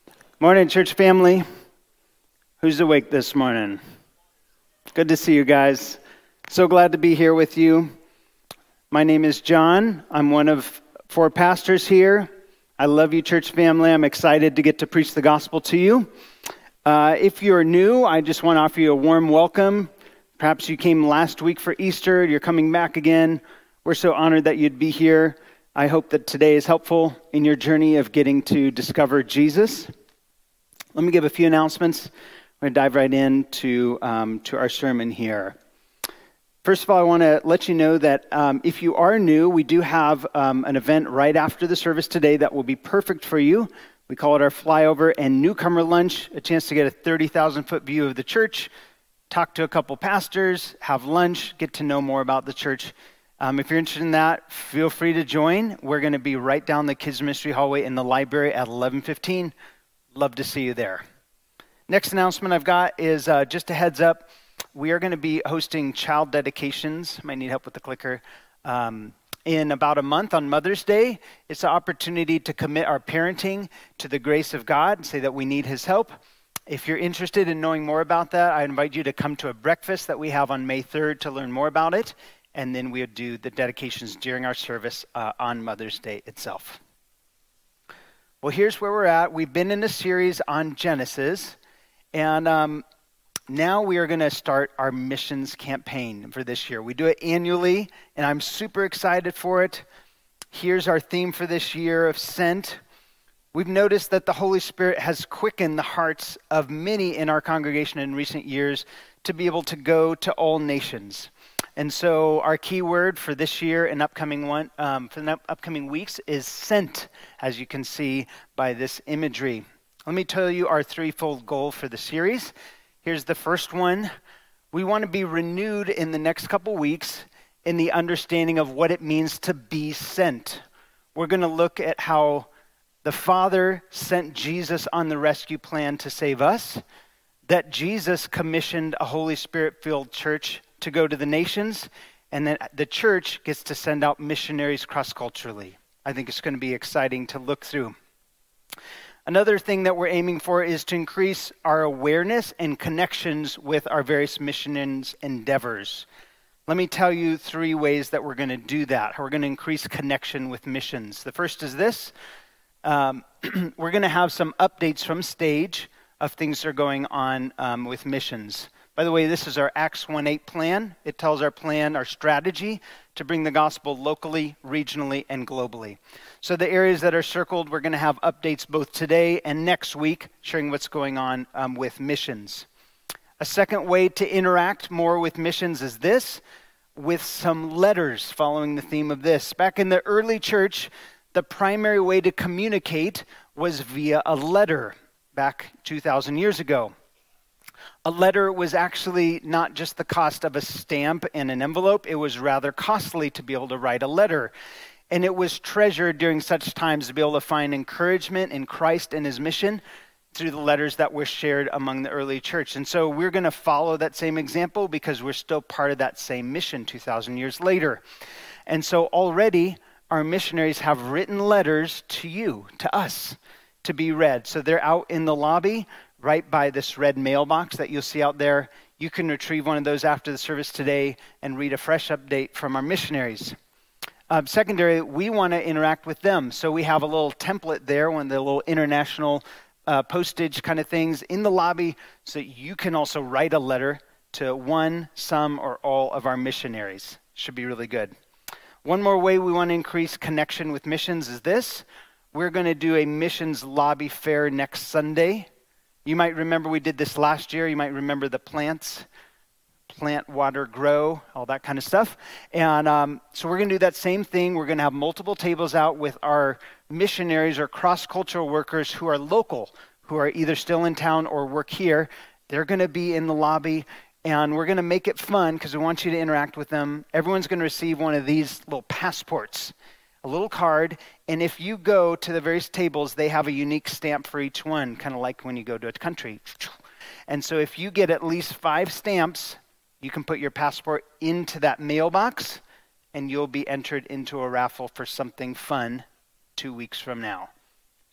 Morning, church family. Who's awake this morning? Good to see you guys. So glad to be here with you. My name is John. I'm one of 4 pastors here. I love you, church family. I'm excited to get to preach the gospel to you. If you're new, I just want to offer you a warm welcome. Perhaps you came last week for Easter. You're coming back again. We're so honored that you'd be here. I hope that today is helpful in your journey of getting to discover Jesus. Let me give a few announcements. We're going to dive right into to our sermon here. First of all, I want to let you know that if you are new, we do have an event right after the service today that will be perfect for you. We call it our flyover and newcomer lunch, a chance to get a 30,000-foot view of the church, talk to a couple pastors, have lunch, get to know more about the church. If you're interested in that, feel free to join. We're going to be right down the kids' ministry hallway in the library at 11:15. Love to see you there. Next announcement I've got is just a heads up. We are going to be hosting child dedications. Might need help with the clicker. In about a month on Mother's Day. It's an opportunity to commit our parenting to the grace of God and say that we need His help. If you're interested in knowing more about that, I invite you to come to a breakfast that we have on May 3rd to learn more about it. And then we'll do the dedications during our service on Mother's Day itself. Well, here's where we're at. We've been in a series on Genesis, and now we are going to start our missions campaign for this year. We do it annually, and I'm super excited for it. Here's our theme for this year of Sent. We've noticed that the Holy Spirit has quickened the hearts of many in our congregation in recent years to be able to go to all nations. And so our key word for this year and upcoming weeks is sent, as you can see by this imagery. Let me tell you our threefold goal for the series. Here's the first one. We want to be renewed in the next couple weeks in the understanding of what it means to be sent. We're going to look at how the Father sent Jesus on the rescue plan to save us, that Jesus commissioned a Holy Spirit-filled church to go to the nations, and then the church gets to send out missionaries cross-culturally. I think it's going to be exciting to look through. Another thing that we're aiming for is to increase our awareness and connections with our various missions endeavors. Let me tell you 3 ways that we're going to do that. We're going to increase connection with missions. The first is this. We're going to have some updates from stage of things that are going on with missions. By the way, this is our Acts 1:8 plan. It tells our plan, our strategy to bring the gospel locally, regionally, and globally. So the areas that are circled, we're going to have updates both today and next week, sharing what's going on with missions. A second way to interact more with missions is this, with some letters following the theme of this. Back in the early church, the primary way to communicate was via a letter back 2,000 years ago. A letter was actually not just the cost of a stamp and an envelope, it was rather costly to be able to write a letter. And it was treasured during such times to be able to find encouragement in Christ and His mission through the letters that were shared among the early church. And so we're going to follow that same example because we're still part of that same mission 2,000 years later. And so already our missionaries have written letters to you, to us, to be read. So they're out in the lobby right by this red mailbox that you'll see out there. You can retrieve one of those after the service today and read a fresh update from our missionaries. Secondary, we want to interact with them. So we have a little template there, one of the little international postage kind of things in the lobby, so you can also write a letter to one, some, or all of our missionaries. Should be really good. One more way we want to increase connection with missions is this. We're going to do a missions lobby fair next Sunday. You might remember we did this last year. You might remember the plant, water, grow, all that kind of stuff. And so we're going to do that same thing. We're going to have multiple tables out with our missionaries or cross-cultural workers who are local, who are either still in town or work here. They're going to be in the lobby, and we're going to make it fun because we want you to interact with them. Everyone's going to receive one of these little passports, a little card, and if you go to the various tables, they have a unique stamp for each one, kind of like when you go to a country. And so if you get at least 5 stamps, you can put your passport into that mailbox, and you'll be entered into a raffle for something fun 2 weeks from now.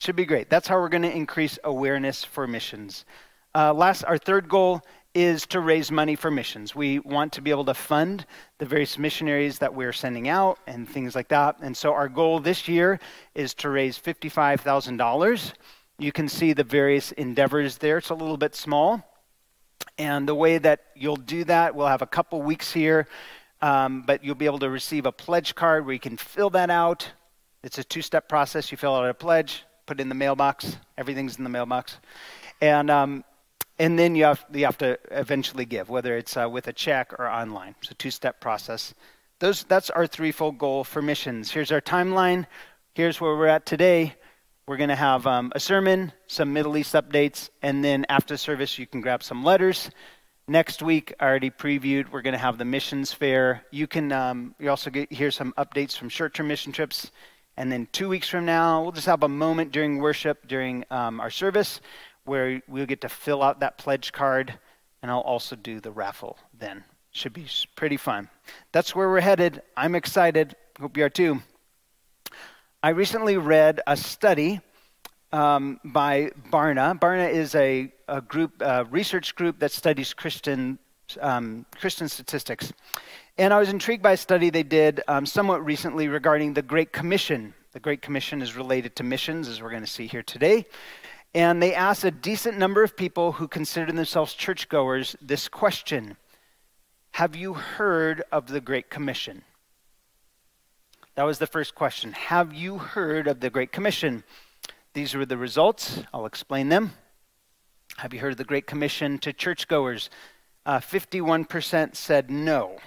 Should be great. That's how we're going to increase awareness for missions. Our third goal is to raise money for missions. We want to be able to fund the various missionaries that we're sending out and things like that. And so our goal this year is to raise $55,000. You can see the various endeavors there. It's a little bit small. And the way that you'll do that, we'll have a couple weeks here, but you'll be able to receive a pledge card where you can fill that out. It's a two-step process. You fill out a pledge, put it in the mailbox. Everything's in the mailbox. And then you have to eventually give, whether it's with a check or online. It's a two-step process. That's our threefold goal for missions. Here's our timeline. Here's where we're at today. We're going to have a sermon, some Middle East updates, and then after service you can grab some letters. Next week, I already previewed, we're going to have the missions fair. You also hear some updates from short-term mission trips. And then 2 weeks from now, we'll just have a moment during worship, during our service, where we'll get to fill out that pledge card, and I'll also do the raffle then. Should be pretty fun. That's where we're headed. I'm excited. Hope you are too. I recently read a study by Barna. Barna is a research group that studies Christian statistics. And I was intrigued by a study they did somewhat recently regarding the Great Commission. The Great Commission is related to missions, as we're going to see here today. And they asked a decent number of people who consider themselves churchgoers this question: have you heard of the Great Commission? That was the first question. Have you heard of the Great Commission? These were the results. I'll explain them. Have you heard of the Great Commission to churchgoers? 51% said no.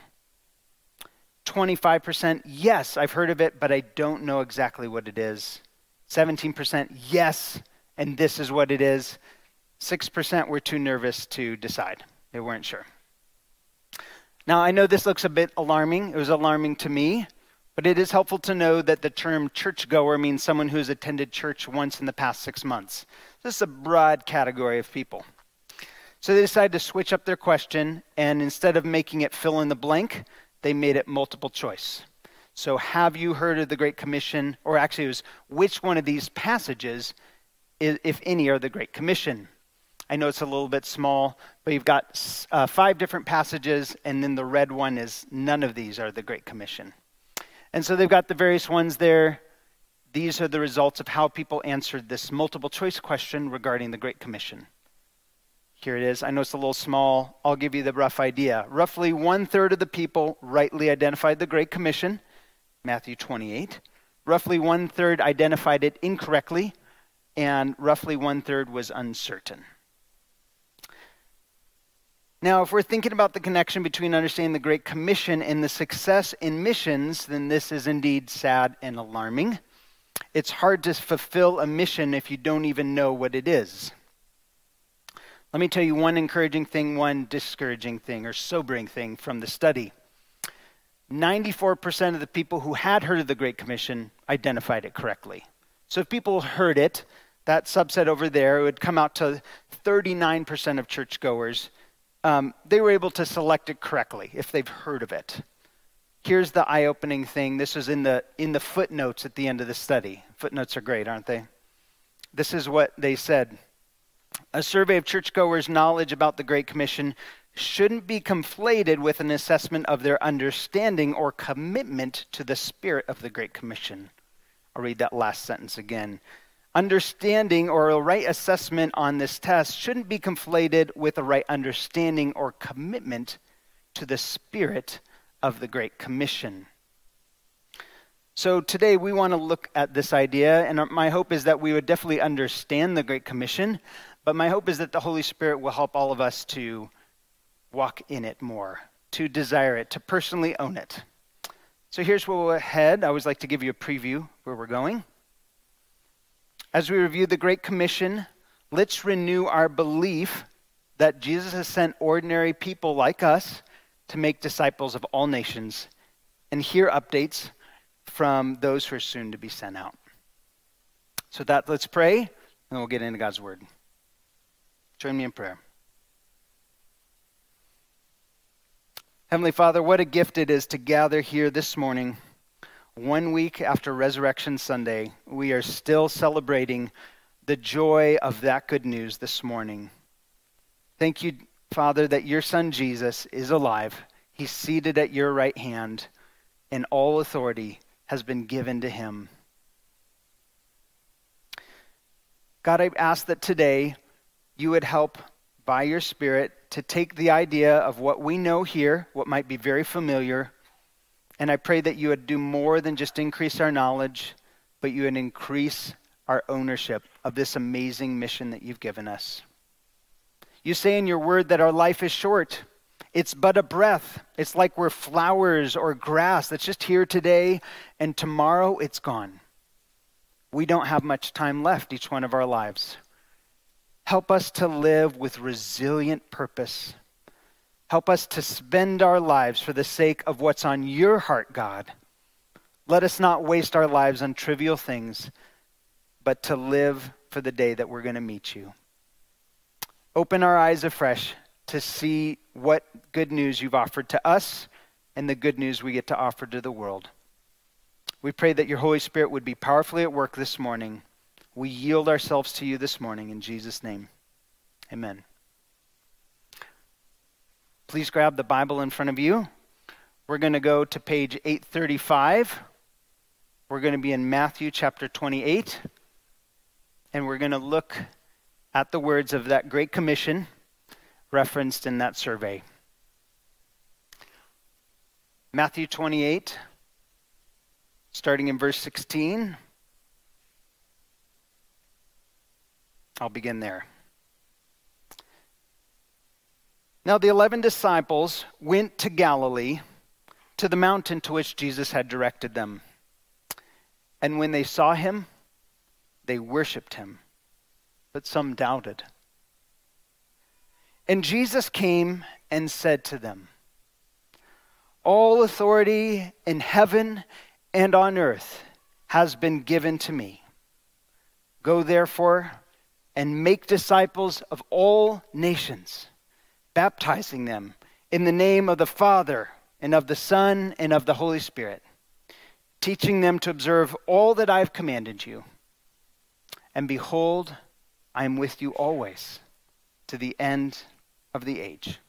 25% yes, I've heard of it, but I don't know exactly what it is. 17% yes, and this is what it is. 6% were too nervous to decide. They weren't sure. Now, I know this looks a bit alarming. It was alarming to me, but it is helpful to know that the term churchgoer means someone who's attended church once in the past 6 months. This is a broad category of people. So they decided to switch up their question, and instead of making it fill in the blank, they made it multiple choice. So have you heard of the Great Commission? Or actually it was, which one of these passages, if any, are the Great Commission? I know it's a little bit small, but you've got 5 different passages, and then the red one is none of these are the Great Commission. And so they've got the various ones there. These are the results of how people answered this multiple choice question regarding the Great Commission. Here it is. I know it's a little small. I'll give you the rough idea. Roughly 1/3 of the people rightly identified the Great Commission, Matthew 28. Roughly 1/3 identified it incorrectly, and roughly 1/3 was uncertain. Now, if we're thinking about the connection between understanding the Great Commission and the success in missions, then this is indeed sad and alarming. It's hard to fulfill a mission if you don't even know what it is. Let me tell you one encouraging thing, one discouraging thing, or sobering thing from the study. 94% of the people who had heard of the Great Commission identified it correctly. So if people heard it, that subset over there, it would come out to 39% of churchgoers. They were able to select it correctly if they've heard of it. Here's the eye-opening thing. This is in the footnotes at the end of the study. Footnotes are great, aren't they? This is what they said. A survey of churchgoers' knowledge about the Great Commission shouldn't be conflated with an assessment of their understanding or commitment to the spirit of the Great Commission. I'll read that last sentence again. Understanding or a right assessment on this test shouldn't be conflated with a right understanding or commitment to the spirit of the Great Commission. So today we want to look at this idea, and my hope is that we would definitely understand the Great Commission, but my hope is that the Holy Spirit will help all of us to walk in it more, to desire it, to personally own it. So here's where we'll head. I always like to give you a preview where we're going. As we review the Great Commission, let's renew our belief that Jesus has sent ordinary people like us to make disciples of all nations and hear updates from those who are soon to be sent out. So with that, let's pray, and then we'll get into God's Word. Join me in prayer. Heavenly Father, what a gift it is to gather here this morning. 1 week after Resurrection Sunday, we are still celebrating the joy of that good news this morning. Thank you, Father, that your Son Jesus is alive. He's seated at your right hand, and all authority has been given to him. God, I ask that today you would help by your Spirit to take the idea of what we know here, what might be very familiar, and I pray that you would do more than just increase our knowledge, but you would increase our ownership of this amazing mission that you've given us. You say in your word that our life is short. It's but a breath. It's like we're flowers or grass that's just here today, and tomorrow it's gone. We don't have much time left, each one of our lives. Help us to live with resilient purpose. Help us to spend our lives for the sake of what's on your heart, God. Let us not waste our lives on trivial things, but to live for the day that we're going to meet you. Open our eyes afresh to see what good news you've offered to us and the good news we get to offer to the world. We pray that your Holy Spirit would be powerfully at work this morning. We yield ourselves to you this morning in Jesus' name. Amen. Please grab the Bible in front of you. We're going to go to page 835. We're going to be in Matthew chapter 28. And we're going to look at the words of that Great Commission referenced in that survey. Matthew 28, starting in verse 16. I'll begin there. Now the 11 disciples went to Galilee, to the mountain to which Jesus had directed them. And when they saw him, they worshipped him, but some doubted. And Jesus came and said to them, "All authority in heaven and on earth has been given to me. Go therefore and make disciples of all nations, baptizing them in the name of the Father and of the Son and of the Holy Spirit, teaching them to observe all that I have commanded you. And behold, I am with you always to the end of the age."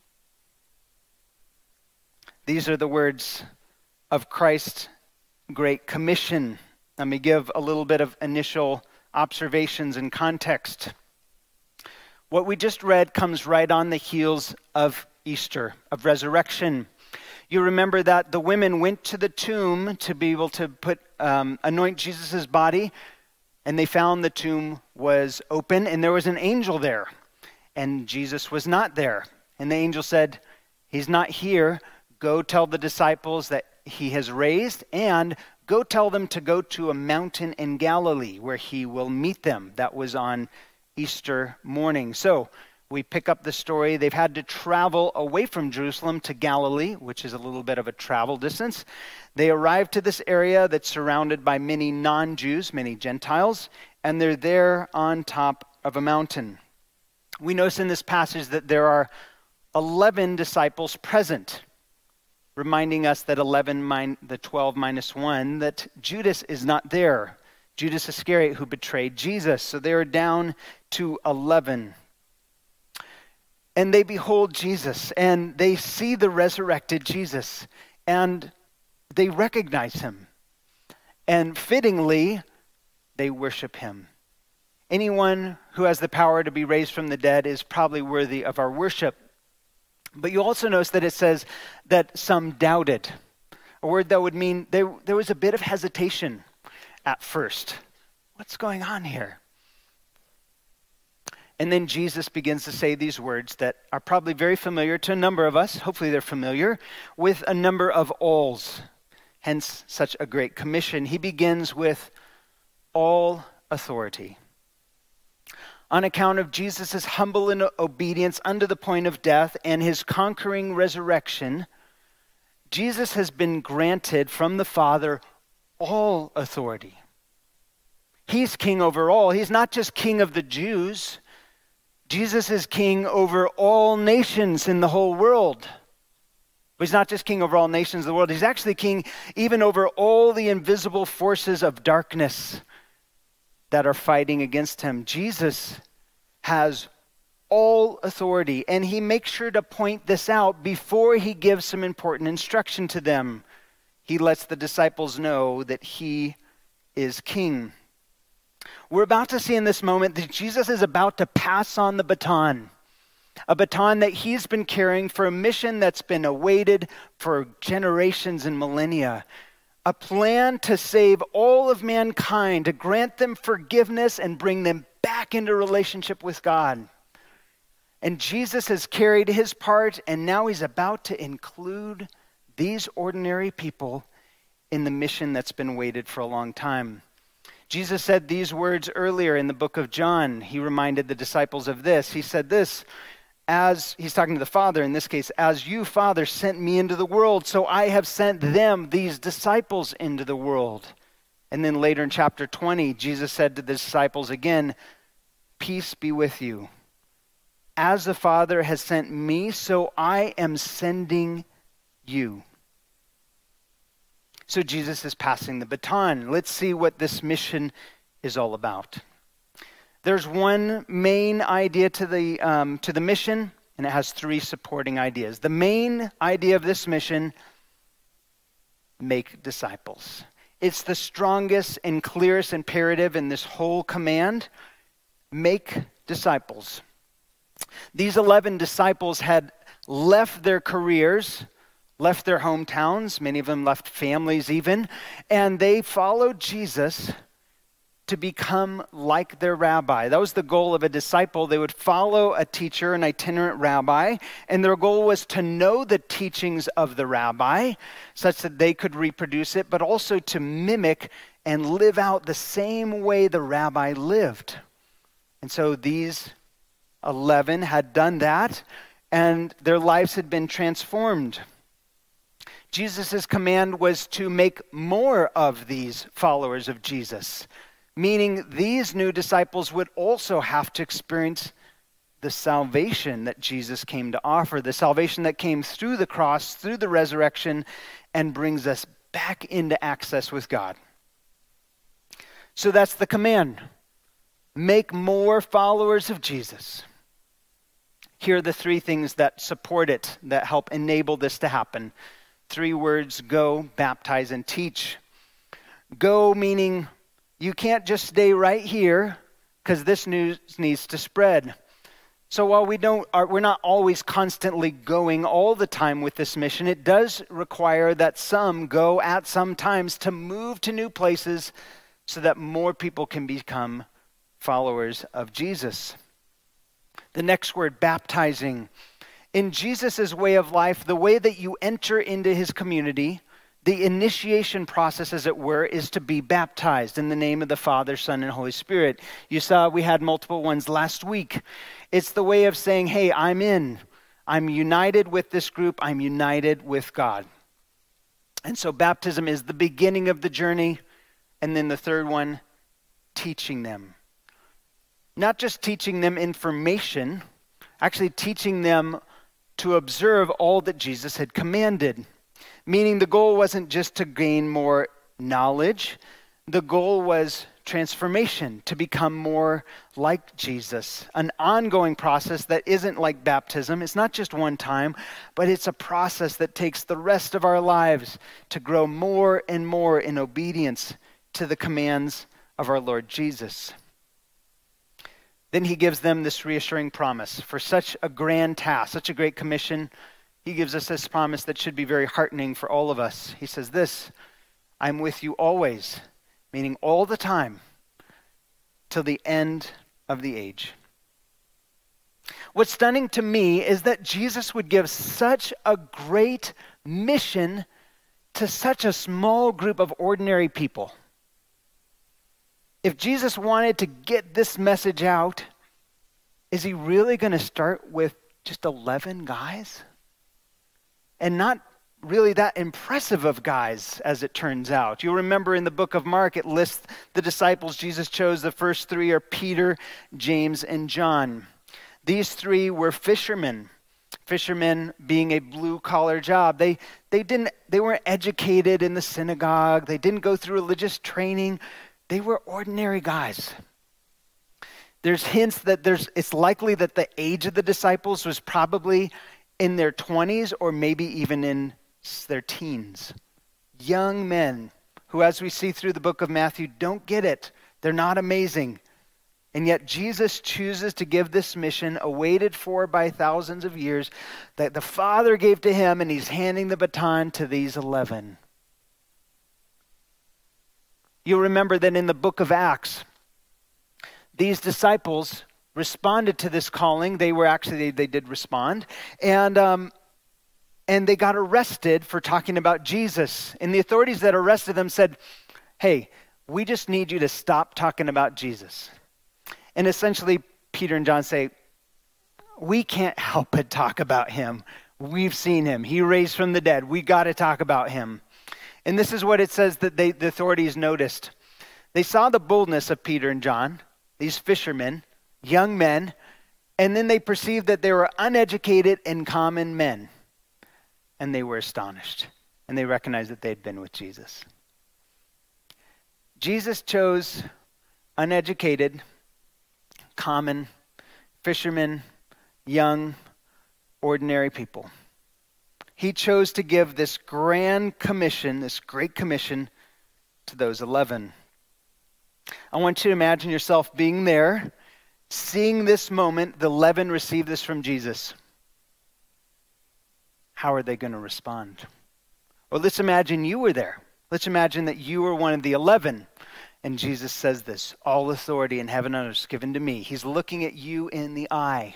These are the words of Christ's Great Commission. Let me give a little bit of initial observations and context. What we just read comes right on the heels of Easter, of resurrection. You remember that the women went to the tomb to be able to anoint Jesus' body, and they found the tomb was open, and there was an angel there, and Jesus was not there. And the angel said, "He's not here. Go tell the disciples that he has raised, and go tell them to go to a mountain in Galilee where he will meet them." That was on Easter morning. So we pick up the story. They've had to travel away from Jerusalem to Galilee, which is a little bit of a travel distance. They arrive to this area that's surrounded by many non-Jews, many Gentiles, and they're there on top of a mountain. We notice in this passage that there are 11 disciples present, reminding us that the 12 minus 1, that Judas is not there. Judas Iscariot, who betrayed Jesus. So they are down to 11. And they behold Jesus, and they see the resurrected Jesus, and they recognize him. And fittingly, they worship him. Anyone who has the power to be raised from the dead is probably worthy of our worship. But you also notice that it says that some doubted, a word that would mean there was a bit of hesitation at first. What's going on here? And then Jesus begins to say these words that are probably very familiar to a number of us. Hopefully they're familiar with a number of alls, hence such a great commission. He begins with all authority. On account of Jesus' humble obedience unto the point of death and his conquering resurrection, Jesus has been granted from the Father all authority. He's king over all. He's not just king of the Jews. Jesus is king over all nations in the whole world. But he's not just king over all nations of the world. He's actually king even over all the invisible forces of darkness that are fighting against him. Jesus has all authority, and he makes sure to point this out before he gives some important instruction to them. He lets the disciples know that he is king. We're about to see in this moment that Jesus is about to pass on the baton, a baton that he's been carrying for a mission that's been awaited for generations and millennia, a plan to save all of mankind, to grant them forgiveness and bring them back into relationship with God. And Jesus has carried his part, and now he's about to include these ordinary people in the mission that's been waited for a long time. Jesus said these words earlier in the book of John. He reminded the disciples of this. He said this, as he's talking to the Father in this case, as you, Father, sent me into the world, so I have sent them, these disciples, into the world. And then later in chapter 20, Jesus said to the disciples again, peace be with you. As the Father has sent me, so I am sending you. So Jesus is passing the baton. Let's see what this mission is all about. There's one main idea to the mission, and it has three supporting ideas. The main idea of this mission, make disciples. It's the strongest and clearest imperative in this whole command. Make disciples. These 11 disciples had left their careers, left their hometowns, many of them left families even, and they followed Jesus to become like their rabbi. That was the goal of a disciple. They would follow a teacher, an itinerant rabbi, and their goal was to know the teachings of the rabbi such that they could reproduce it, but also to mimic and live out the same way the rabbi lived. And so these 11 had done that, and their lives had been transformed. Jesus' command was to make more of these followers of Jesus, meaning these new disciples would also have to experience the salvation that Jesus came to offer, the salvation that came through the cross, through the resurrection, and brings us back into access with God. So that's the command. Make more followers of Jesus. Here are the three things that support it, that help enable this to happen. Three words: go, baptize, and teach. Go meaning you can't just stay right here because this news needs to spread. So while we're not always constantly going all the time with this mission, it does require that some go at some times to move to new places so that more people can become followers of Jesus. The next word, baptizing. In Jesus' way of life, the way that you enter into his community, the initiation process, as it were, is to be baptized in the name of the Father, Son, and Holy Spirit. You saw we had multiple ones last week. It's the way of saying, hey, I'm in. I'm united with this group. I'm united with God. And so baptism is the beginning of the journey. And then the third one, teaching them. Not just teaching them information, actually teaching them to observe all that Jesus had commanded. Meaning the goal wasn't just to gain more knowledge. The goal was transformation, to become more like Jesus. An ongoing process that isn't like baptism. It's not just one time, but it's a process that takes the rest of our lives to grow more and more in obedience to the commands of our Lord Jesus. Then he gives them this reassuring promise for such a grand task, such a great commission. He gives us this promise that should be very heartening for all of us. He says this, I'm with you always, meaning all the time, till the end of the age. What's stunning to me is that Jesus would give such a great mission to such a small group of ordinary people. If Jesus wanted to get this message out, is he really going to start with just 11 guys? And not really that impressive of guys, as it turns out. You'll remember in the book of Mark, it lists the disciples Jesus chose. The first three are Peter, James, and John. These three were fishermen Fishermen being a blue-collar job. They weren't educated in the synagogue. They didn't go through religious training. They were ordinary guys. There's hints that it's likely that the age of the disciples was probably in their 20s or maybe even in their teens. Young men who, as we see through the book of Matthew, don't get it. They're not amazing. And yet Jesus chooses to give this mission, awaited for by thousands of years, that the Father gave to him, and he's handing the baton to these 11. You'll remember that in the book of Acts, these disciples responded to this calling. They did respond. And they got arrested for talking about Jesus. And the authorities that arrested them said, hey, we just need you to stop talking about Jesus. And essentially, Peter and John say, we can't help but talk about him. We've seen him. He raised from the dead. We got to talk about him. And this is what it says that the authorities noticed. They saw the boldness of Peter and John, these fishermen, young men, and then they perceived that they were uneducated and common men. And they were astonished. And they recognized that they had been with Jesus. Jesus chose uneducated, common, fishermen, young, ordinary people. He chose to give this grand commission, this great commission, to those 11. I want you to imagine yourself being there, seeing this moment, the 11 receive this from Jesus. How are they going to respond? Well, let's imagine you were there. Let's imagine that you were one of the 11. And Jesus says this, all authority in heaven and earth is given to me. He's looking at you in the eye.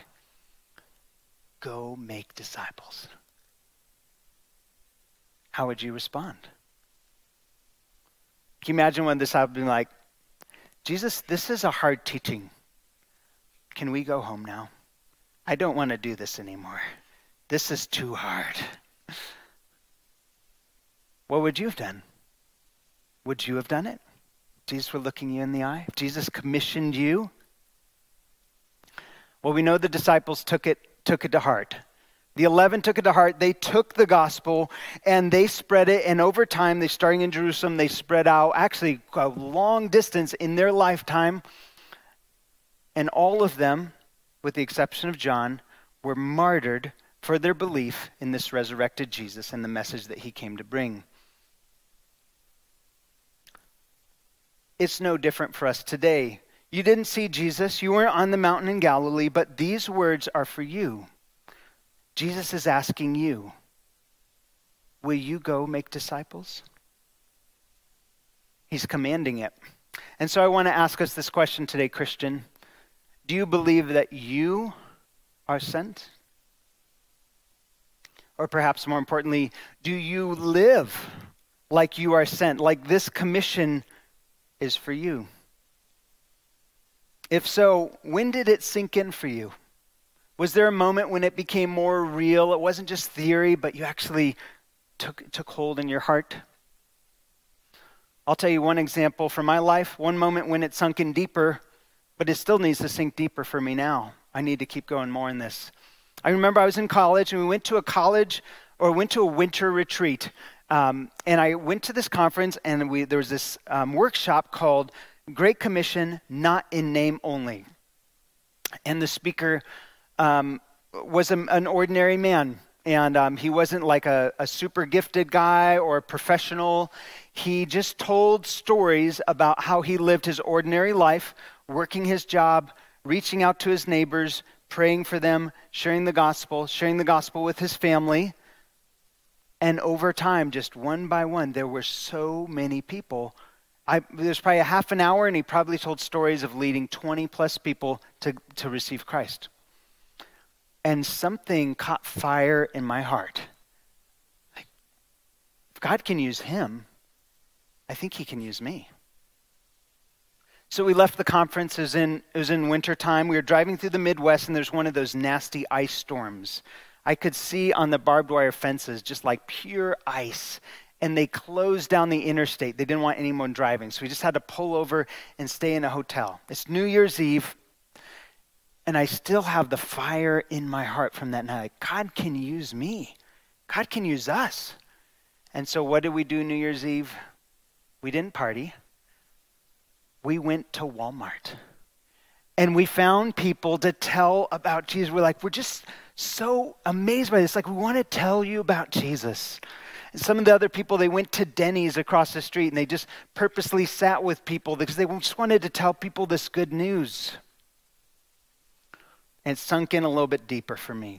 Go make disciples. How would you respond? Can you imagine one disciple being like, Jesus, this is a hard teaching. Can we go home now? I don't want to do this anymore. This is too hard. What would you have done? Would you have done it? Jesus were looking you in the eye. Jesus commissioned you. Well, we know the disciples took it to heart. The 11 took it to heart. They took the gospel and they spread it. And over time, they starting in Jerusalem, they spread out actually a long distance in their lifetime. And all of them, with the exception of John, were martyred for their belief in this resurrected Jesus and the message that he came to bring. It's no different for us today. You didn't see Jesus. You weren't on the mountain in Galilee, but these words are for you. Jesus is asking you, will you go make disciples? He's commanding it. And so I want to ask us this question today, Christian. Do you believe that you are sent? Or perhaps more importantly, do you live like you are sent, like this commission is for you? If so, when did it sink in for you? Was there a moment when it became more real? It wasn't just theory, but you actually took hold in your heart? I'll tell you one example from my life, one moment when it sunk in deeper, but it still needs to sink deeper for me now. I need to keep going more in this. I remember I was in college, and we went to a winter retreat. And I went to this conference, and there was this workshop called Great Commission, Not in Name Only. And the speaker was an ordinary man. And he wasn't like a super gifted guy or a professional. He just told stories about how he lived his ordinary life, working his job, reaching out to his neighbors, praying for them, sharing the gospel with his family. And over time, just one by one, there were so many people. There's probably a half an hour, and he probably told stories of leading 20 plus people to receive Christ. And something caught fire in my heart. Like, if God can use him, I think he can use me. So we left the conference. It was in winter time. We were driving through the Midwest, and there's one of those nasty ice storms. I could see on the barbed wire fences just like pure ice. And they closed down the interstate. They didn't want anyone driving. So we just had to pull over and stay in a hotel. It's New Year's Eve. And I still have the fire in my heart from that night. Like, God can use me. God can use us. And so what did we do New Year's Eve? We didn't party. We went to Walmart. And we found people to tell about Jesus. We're just so amazed by this. Like, we want to tell you about Jesus. And some of the other people, they went to Denny's across the street and they just purposely sat with people because they just wanted to tell people this good news. And it sunk in a little bit deeper for me.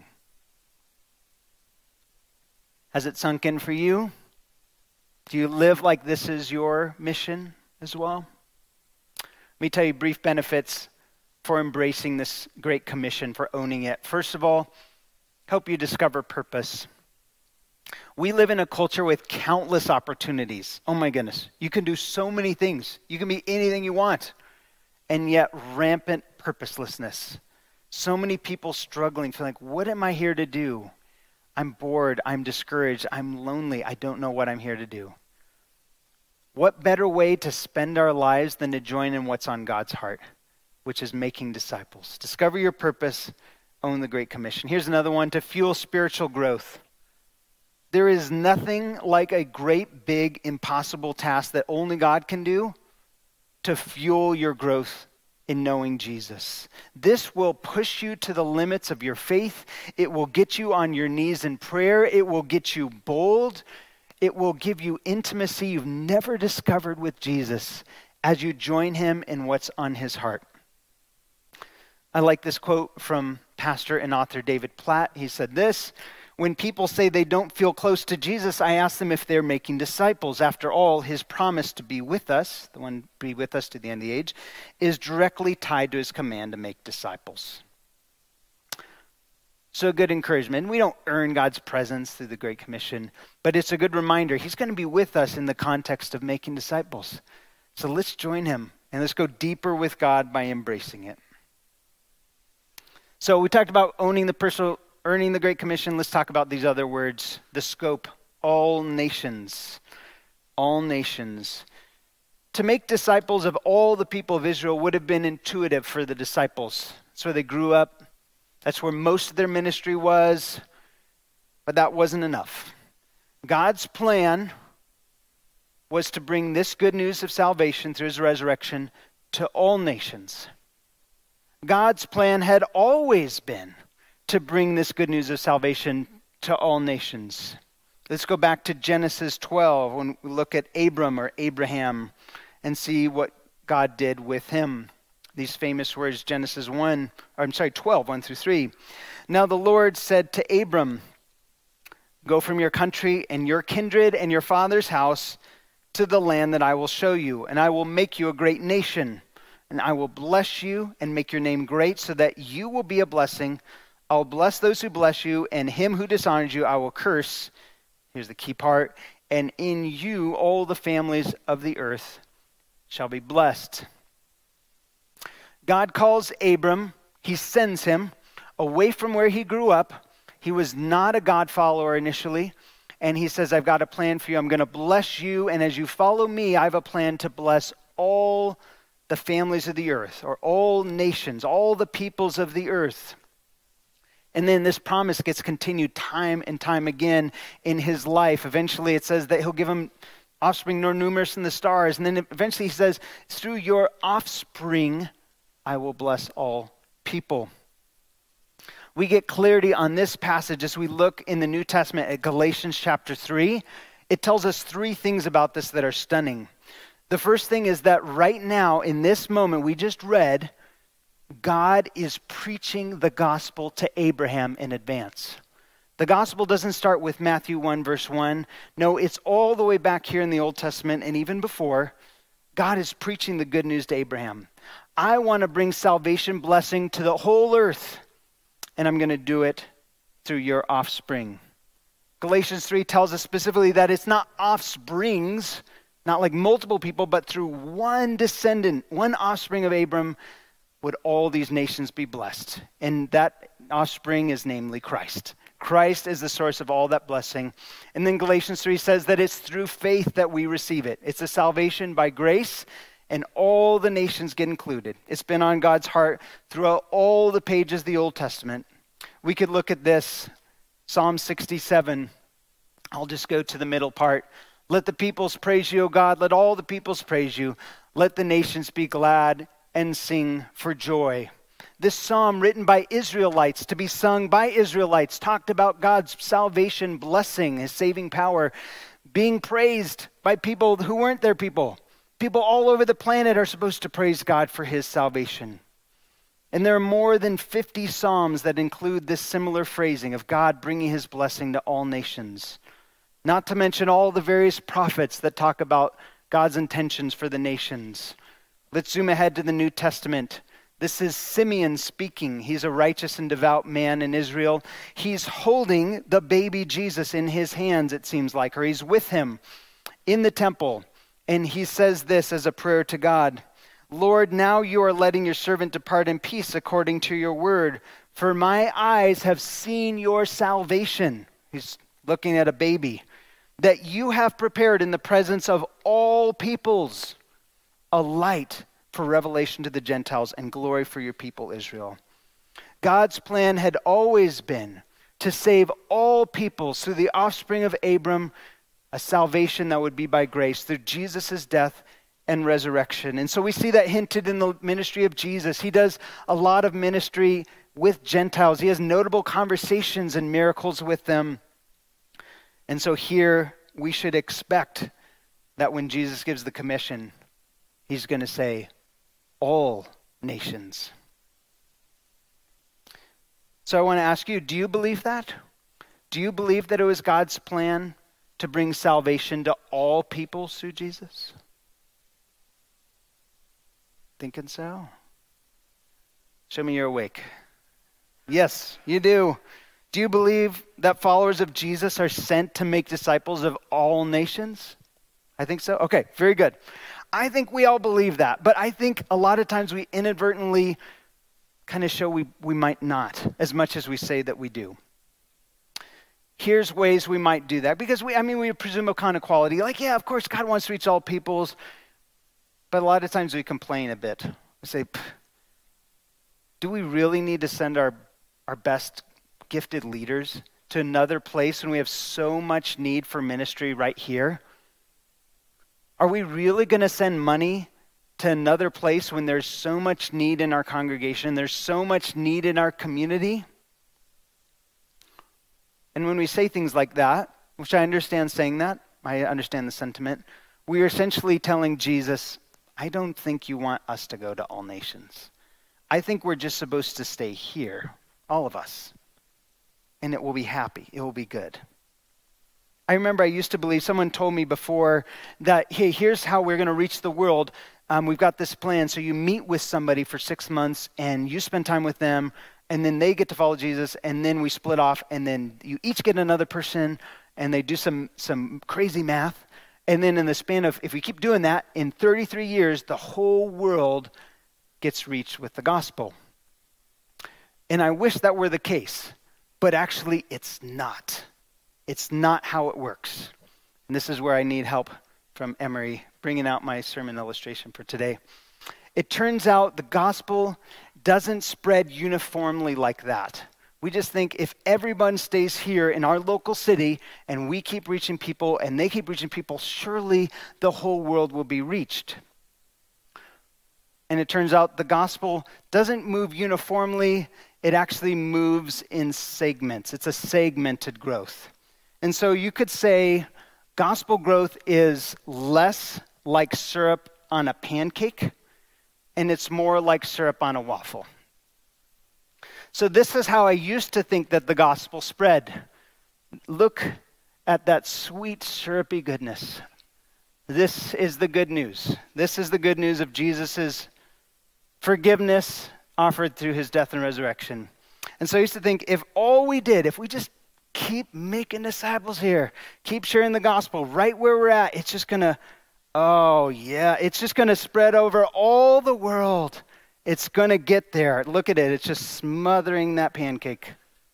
Has it sunk in for you? Do you live like this is your mission as well? Let me tell you brief benefits for embracing this Great Commission, for owning it. First of all, help you discover purpose. We live in a culture with countless opportunities. Oh my goodness. You can do so many things. You can be anything you want. And yet rampant purposelessness. So many people struggling, feeling like, what am I here to do? I'm bored, I'm discouraged, I'm lonely, I don't know what I'm here to do. What better way to spend our lives than to join in what's on God's heart, which is making disciples. Discover your purpose, own the Great Commission. Here's another one, to fuel spiritual growth. There is nothing like a great, big, impossible task that only God can do to fuel your growth in knowing Jesus. This will push you to the limits of your faith. It will get you on your knees in prayer. It will get you bold. It will give you intimacy you've never discovered with Jesus as you join him in what's on his heart. I like this quote from pastor and author David Platt. He said this: when people say they don't feel close to Jesus, I ask them if they're making disciples. After all, his promise to be with us, the one be with us to the end of the age, is directly tied to his command to make disciples. So good encouragement. We don't earn God's presence through the Great Commission, but it's a good reminder. He's going to be with us in the context of making disciples. So let's join him and let's go deeper with God by embracing it. So we talked about owning the personal, earning the Great Commission. Let's talk about these other words. The scope, all nations. All nations. To make disciples of all the people of Israel would have been intuitive for the disciples. That's where they grew up. That's where most of their ministry was. But that wasn't enough. God's plan was to bring this good news of salvation through his resurrection to all nations. God's plan had always been to bring this good news of salvation to all nations. Let's go back to Genesis 12 when we look at Abram or Abraham and see what God did with him. These famous words, Genesis 12, 1 through 3. Now the Lord said to Abram, go from your country and your kindred and your father's house to the land that I will show you, and I will make you a great nation, and I will bless you and make your name great so that you will be a blessing. I will bless those who bless you, and him who dishonors you I will curse. Here's the key part. And in you all the families of the earth shall be blessed. God calls Abram. He sends him away from where he grew up. He was not a God follower initially. And he says, I've got a plan for you. I'm going to bless you. And as you follow me, I have a plan to bless all the families of the earth, or all nations, all the peoples of the earth. And then this promise gets continued time and time again in his life. Eventually it says that he'll give him offspring more numerous than the stars. And then eventually he says, through your offspring, I will bless all people. We get clarity on this passage as we look in the New Testament at Galatians chapter 3. It tells us three things about this that are stunning. The first thing is that right now, in this moment we just read, God is preaching the gospel to Abraham in advance. The gospel doesn't start with Matthew 1 verse 1. No, it's all the way back here in the Old Testament and even before. God is preaching the good news to Abraham. I want to bring salvation blessing to the whole earth, and I'm going to do it through your offspring. Galatians 3 tells us specifically that it's not offsprings, not like multiple people, but through one descendant, one offspring of Abram, would all these nations be blessed. And that offspring is namely Christ. Christ is the source of all that blessing. And then Galatians 3 says that it's through faith that we receive it. It's a salvation by grace, and all the nations get included. It's been on God's heart throughout all the pages of the Old Testament. We could look at this, Psalm 67. I'll just go to the middle part. Let the peoples praise you, O God. Let all the peoples praise you. Let the nations be glad and sing for joy. This psalm, written by Israelites, to be sung by Israelites, talked about God's salvation, blessing, his saving power, being praised by people who weren't their people. People all over the planet are supposed to praise God for his salvation. And there are more than 50 psalms that include this similar phrasing of God bringing his blessing to all nations. Not to mention all the various prophets that talk about God's intentions for the nations. Let's zoom ahead to the New Testament. This is Simeon speaking. He's a righteous and devout man in Israel. He's holding the baby Jesus in his hands, it seems like, or he's with him in the temple. And he says this as a prayer to God. Lord, now you are letting your servant depart in peace according to your word. For my eyes have seen your salvation. He's looking at a baby. That you have prepared in the presence of all peoples a light for revelation to the Gentiles and glory for your people Israel. God's plan had always been to save all peoples through the offspring of Abram, a salvation that would be by grace through Jesus' death and resurrection. And so we see that hinted in the ministry of Jesus. He does a lot of ministry with Gentiles. He has notable conversations and miracles with them. And so here we should expect that when Jesus gives the commission, he's going to say, all nations. So I want to ask you, do you believe that? Do you believe that it was God's plan to bring salvation to all people through Jesus? Thinking so? Show me you're awake. Yes, you do. Do you believe that followers of Jesus are sent to make disciples of all nations? I think so. Okay, very good. I think we all believe that, but I think a lot of times we inadvertently kind of show we might not, as much as we say that we do. Here's ways we might do that, because we presume a kind of quality, like, yeah, of course God wants to reach all peoples, but a lot of times we complain a bit. We say, do we really need to send our best gifted leaders to another place when we have so much need for ministry right here? Are we really going to send money to another place when there's so much need in our congregation, there's so much need in our community? And when we say things like that, which I understand saying that, I understand the sentiment, we are essentially telling Jesus, I don't think you want us to go to all nations. I think we're just supposed to stay here, all of us, and it will be happy, it will be good. I remember I used to believe, someone told me before that, hey, here's how we're going to reach the world. We've got this plan. So you meet with somebody for 6 months and you spend time with them, and then they get to follow Jesus, and then we split off, and then you each get another person, and they do some crazy math. And then in the span of, if we keep doing that, in 33 years, the whole world gets reached with the gospel. And I wish that were the case, but actually it's not. It's not how it works. And this is where I need help from Emery, bringing out my sermon illustration for today. It turns out the gospel doesn't spread uniformly like that. We just think if everyone stays here in our local city and we keep reaching people and they keep reaching people, surely the whole world will be reached. And it turns out the gospel doesn't move uniformly. It actually moves in segments. It's a segmented growth. And so you could say gospel growth is less like syrup on a pancake, and it's more like syrup on a waffle. So this is how I used to think that the gospel spread. Look at that sweet, syrupy goodness. This is the good news. This is the good news of Jesus' forgiveness offered through his death and resurrection. And so I used to think if all we did, if we just keep making disciples here, keep sharing the gospel right where we're at, it's just going to, it's just going to spread over all the world. It's going to get there. Look at it. It's just smothering that pancake.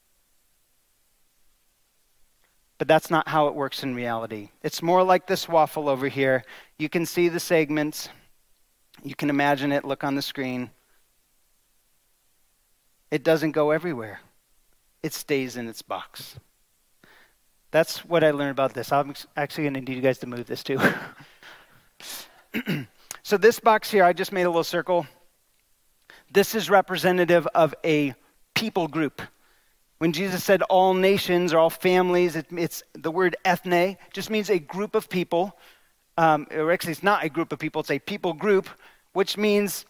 But that's not how it works in reality. It's more like this waffle over here. You can see the segments. You can imagine it, look on the screen. It doesn't go everywhere. It stays in its box. That's what I learned about this. I'm actually going to need you guys to move this too. So this box here, I just made a little circle. This is representative of a people group. When Jesus said all nations or all families, it's the word ethne, just means a group of people. Or actually, it's not a group of people, it's a people group, which means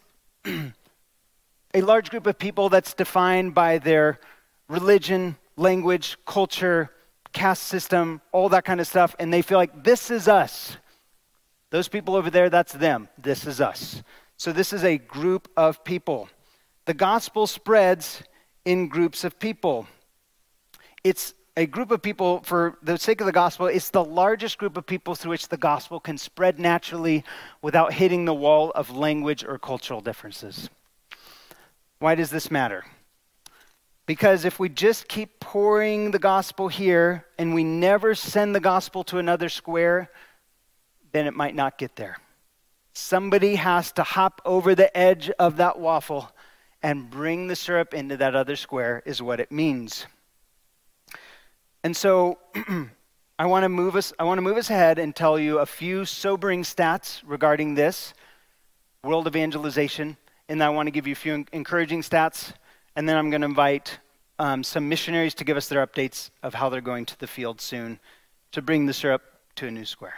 a large group of people that's defined by their religion, language, culture, caste system, all that kind of stuff, and they feel like this is us. Those people over there, that's them. This is us. So this is a group of people. The gospel spreads in groups of people. It's a group of people, for the sake of the gospel, it's the largest group of people through which the gospel can spread naturally without hitting the wall of language or cultural differences. Why does this matter? Because if we just keep pouring the gospel here and we never send the gospel to another square, then it might not get there. Somebody has to hop over the edge of that waffle and bring the syrup into that other square is what it means. And so I want to move us ahead and tell you a few sobering stats regarding this world evangelization. And I want to give you a few encouraging stats. And then I'm going to invite some missionaries to give us their updates of how they're going to the field soon to bring the syrup to a new square.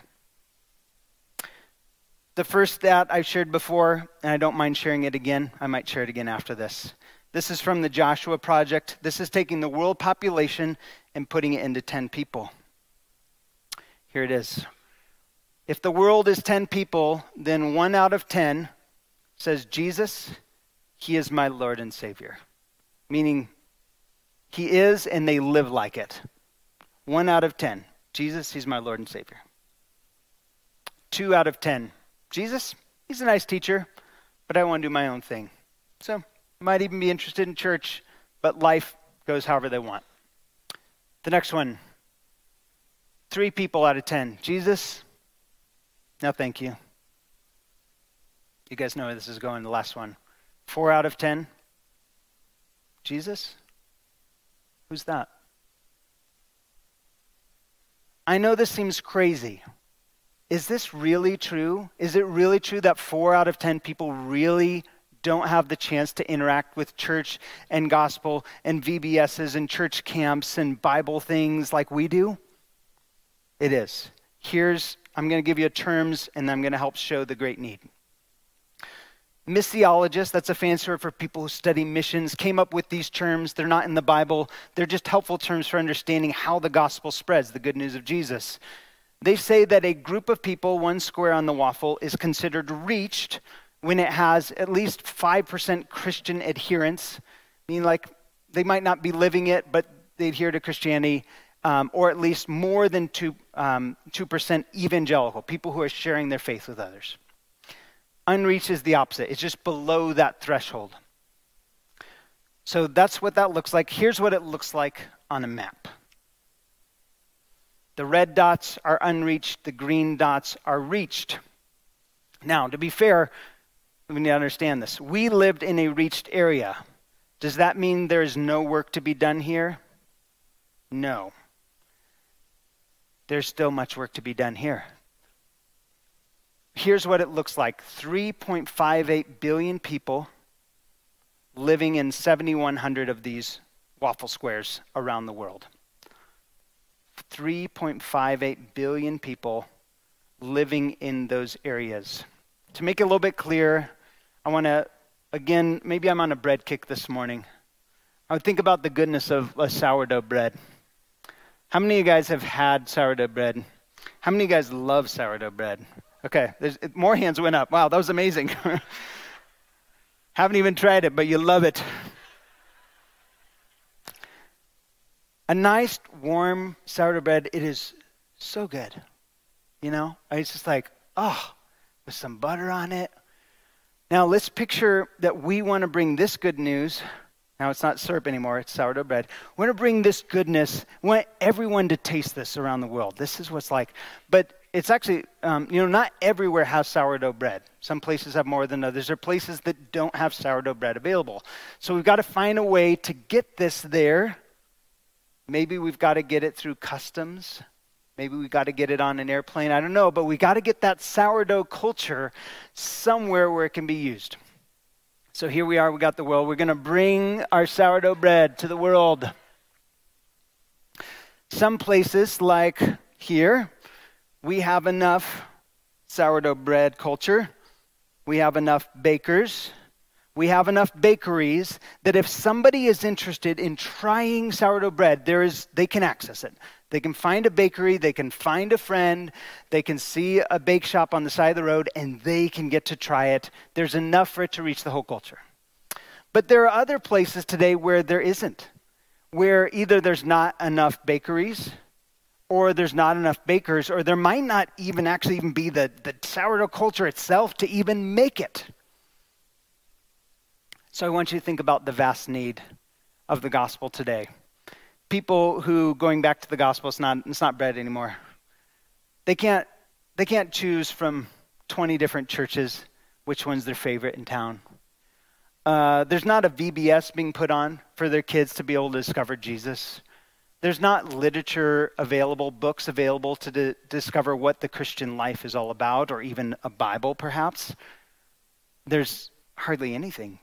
The first stat I've shared before, and I don't mind sharing it again. I might share it again after this. This is from the Joshua Project. This is taking the world population and putting it into 10 people. Here it is. If the world is 10 people, then 1 out of 10 says, Jesus, he is my Lord and Savior. Meaning, he is and they live like it. 1 out of 10. Jesus, he's my Lord and Savior. 2 out of 10. Jesus, he's a nice teacher, but I want to do my own thing. So, might even be interested in church, but life goes however they want. The next one. 3 people out of 10. Jesus, no thank you. You guys know where this is going, the last one. 4 out of 10. Jesus? Who's that? I know this seems crazy. Is this really true? Is it really true that 4 out of 10 people really don't have the chance to interact with church and gospel and VBSs and church camps and Bible things like we do? It is. I'm going to give you terms and I'm going to help show the great need. Missiologists, that's a fancy word for people who study missions, came up with these terms. They're not in the Bible. They're just helpful terms for understanding how the gospel spreads, the good news of Jesus. They say that a group of people, 1 square on the waffle, is considered reached when it has at least 5% Christian adherence, meaning like they might not be living it, but they adhere to Christianity, or at least more than 2% evangelical, people who are sharing their faith with others. Unreached is the opposite. It's just below that threshold. So that's what that looks like. Here's what it looks like on a map. The red dots are unreached. The green dots are reached. Now, to be fair, we need to understand this. We lived in a reached area. Does that mean there is no work to be done here? No. There's still much work to be done here. Here's what it looks like. 3.58 billion people living in 7,100 of these waffle squares around the world. 3.58 billion people living in those areas. To make it a little bit clearer, I want to, again, maybe I'm on a bread kick this morning. I would think about the goodness of a sourdough bread. How many of you guys have had sourdough bread? How many of you guys love sourdough bread? Okay, more hands went up. Wow, that was amazing. Haven't even tried it, but you love it. A nice, warm sourdough bread, it is so good. You know, it's just like, with some butter on it. Now, let's picture that we want to bring this good news. Now, it's not syrup anymore, it's sourdough bread. We want to bring this goodness. We want everyone to taste this around the world. This is what it's like. But it's actually, not everywhere has sourdough bread. Some places have more than others. There are places that don't have sourdough bread available. So we've got to find a way to get this there. Maybe we've got to get it through customs. Maybe we got to get it on an airplane. I don't know, but we got to get that sourdough culture somewhere where it can be used. So here we are, we got the world. We're going to bring our sourdough bread to the world. Some places, like here, we have enough sourdough bread culture. We have enough bakers. We have enough bakeries that if somebody is interested in trying sourdough bread, they can access it. They can find a bakery, they can find a friend, they can see a bake shop on the side of the road, and they can get to try it. There's enough for it to reach the whole culture. But there are other places today where there isn't, where either there's not enough bakeries, or there's not enough bakers, or there might not even actually even be the sourdough culture itself to even make it. So I want you to think about the vast need of the gospel today. People who, going back to the gospel, it's not bread anymore. They can't choose from 20 different churches which one's their favorite in town. There's not a VBS being put on for their kids to be able to discover Jesus. There's not literature available, books available to discover what the Christian life is all about, or even a Bible perhaps. There's hardly anything.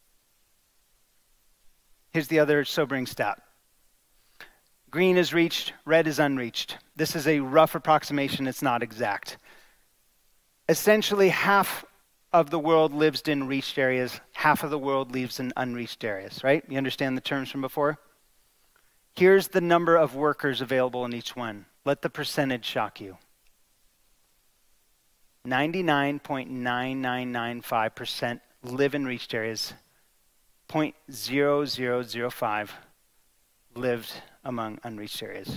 Here's the other sobering stat. Green is reached, red is unreached. This is a rough approximation, it's not exact. Essentially, half of the world lives in reached areas, half of the world lives in unreached areas, right? You understand the terms from before? Here's the number of workers available in each one. Let the percentage shock you. 99.9995% live in reached areas. 0.0005 lived among unreached areas.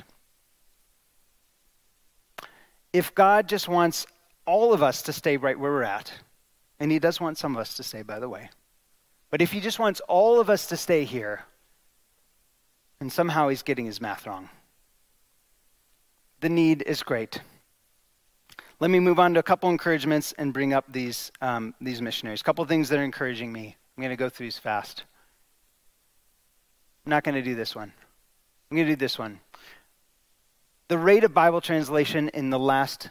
If God just wants all of us to stay right where we're at, and he does want some of us to stay, by the way, but if he just wants all of us to stay here, and somehow he's getting his math wrong. The need is great. Let me move on to a couple encouragements and bring up these missionaries. A couple things that are encouraging me. I'm going to go through these fast. I'm not going to do this one. I'm going to do this one. The rate of Bible translation in the last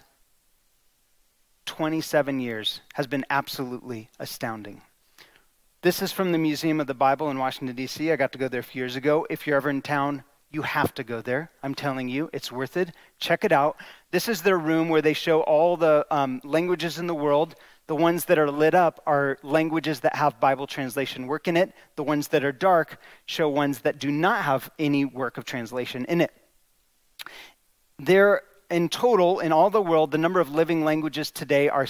27 years has been absolutely astounding. This is from the Museum of the Bible in Washington, D.C. I got to go there a few years ago. If you're ever in town, you have to go there. I'm telling you, it's worth it. Check it out. This is their room where they show all the languages in the world. The ones that are lit up are languages that have Bible translation work in it. The ones that are dark show ones that do not have any work of translation in it. There, in total, in all the world, the number of living languages today are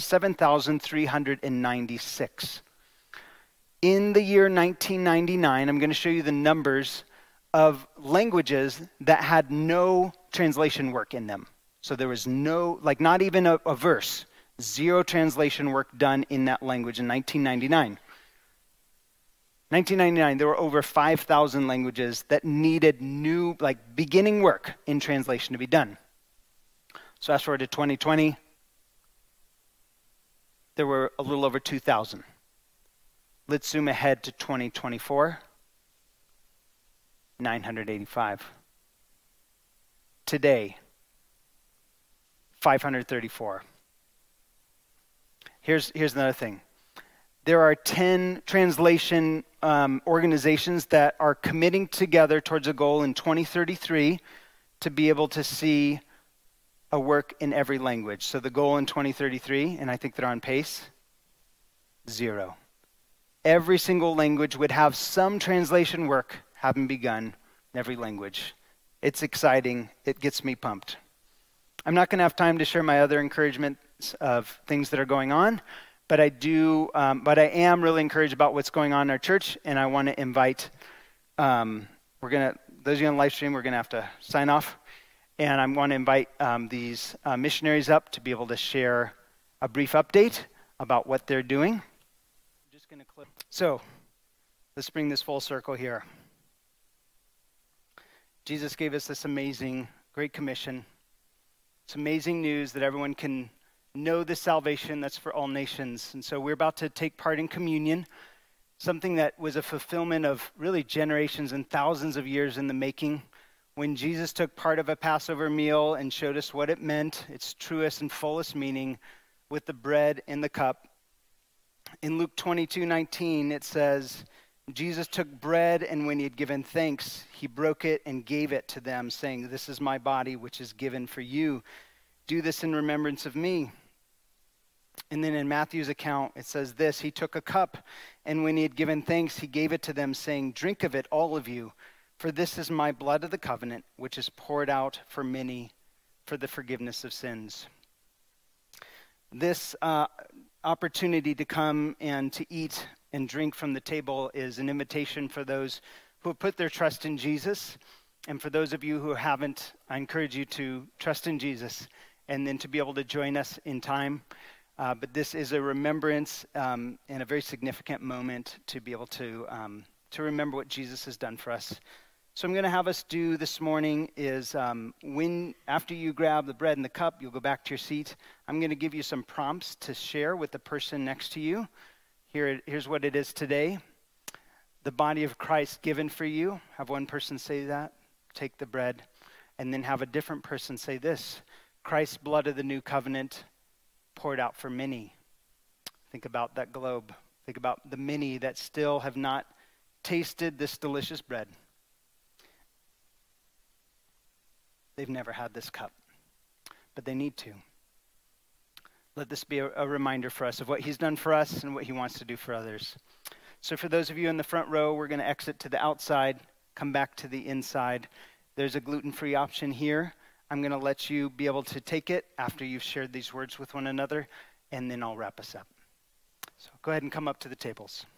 7,396. In the year 1999, I'm going to show you the numbers of languages that had no translation work in them. So there was no, not even a verse, zero translation work done in that language in 1999. 1999, there were over 5,000 languages that needed new, beginning work in translation to be done. So fast forward to 2020, there were a little over 2,000. Let's zoom ahead to 2024, 985. Today, 534. Here's another thing. There are 10 translation organizations that are committing together towards a goal in 2033 to be able to see a work in every language. So the goal in 2033, and I think they're on pace, 0. Every single language would have some translation work having begun in every language. It's exciting. It gets me pumped. I'm not going to have time to share my other encouragements of things that are going on, but I am really encouraged about what's going on in our church, and I want to invite, those of you on live stream, we're going to have to sign off, and I want to invite these missionaries up to be able to share a brief update about what they're doing. I'm just going to clip. So, let's bring this full circle here. Jesus gave us this amazing, great commission. It's amazing news that everyone can know the salvation that's for all nations. And so we're about to take part in communion, something that was a fulfillment of really generations and thousands of years in the making. When Jesus took part of a Passover meal and showed us what it meant, its truest and fullest meaning, with the bread and the cup. In Luke 22:19, it says, Jesus took bread, and when he had given thanks, he broke it and gave it to them, saying, "This is my body, which is given for you. Do this in remembrance of me." And then in Matthew's account, it says this, he took a cup, and when he had given thanks, he gave it to them, saying, "Drink of it, all of you, for this is my blood of the covenant, which is poured out for many for the forgiveness of sins." This opportunity to come and to eat and drink from the table is an invitation for those who have put their trust in Jesus. And for those of you who haven't, I encourage you to trust in Jesus and then to be able to join us in time. But this is a remembrance and a very significant moment to be able to remember what Jesus has done for us. So I'm going to have us do this morning is after you grab the bread and the cup, you'll go back to your seat. I'm going to give you some prompts to share with the person next to you. Here's what it is today. The body of Christ given for you. Have one person say that. Take the bread. And then have a different person say this. Christ's blood of the new covenant poured out for many. Think about that globe. Think about the many that still have not tasted this delicious bread. They've never had this cup, but they need to. Let this be a reminder for us of what he's done for us and what he wants to do for others. So for those of you in the front row, we're going to exit to the outside, come back to the inside. There's a gluten-free option here. I'm going to let you be able to take it after you've shared these words with one another, and then I'll wrap us up. So go ahead and come up to the tables.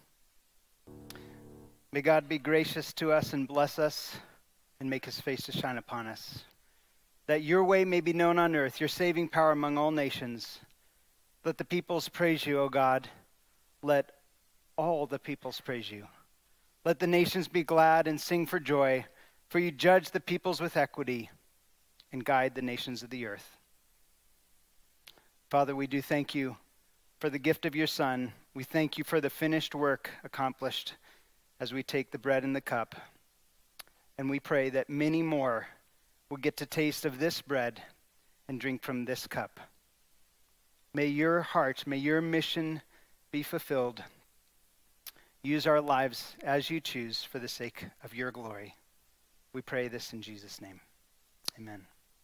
May God be gracious to us and bless us and make his face to shine upon us. That your way may be known on earth, your saving power among all nations. Let the peoples praise you, O God. Let all the peoples praise you. Let the nations be glad and sing for joy, for you judge the peoples with equity and guide the nations of the earth. Father, we do thank you for the gift of your Son. We thank you for the finished work accomplished as we take the bread and the cup. And we pray that many more will get to taste of this bread and drink from this cup. May your heart, may your mission be fulfilled. Use our lives as you choose for the sake of your glory. We pray this in Jesus' name. Amen.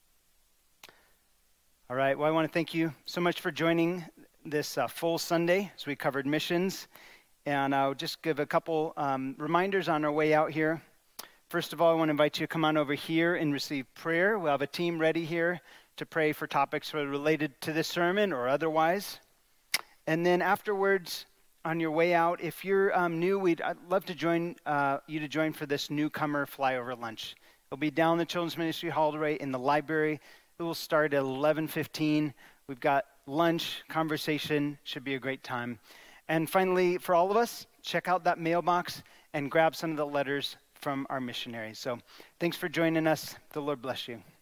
All right, well, I want to thank you so much for joining this full Sunday as we covered missions. And I'll just give a couple reminders on our way out here. First of all, I want to invite you to come on over here and receive prayer. We'll have a team ready here to pray for topics related to this sermon or otherwise. And then afterwards, on your way out, if you're new, I'd love to join you to join for this newcomer flyover lunch. It'll be down the Children's Ministry Hallway in the library. It will start at 11:15. We've got lunch, conversation. Should be a great time. And finally, for all of us, check out that mailbox and grab some of the letters from our missionaries. So thanks for joining us. The Lord bless you.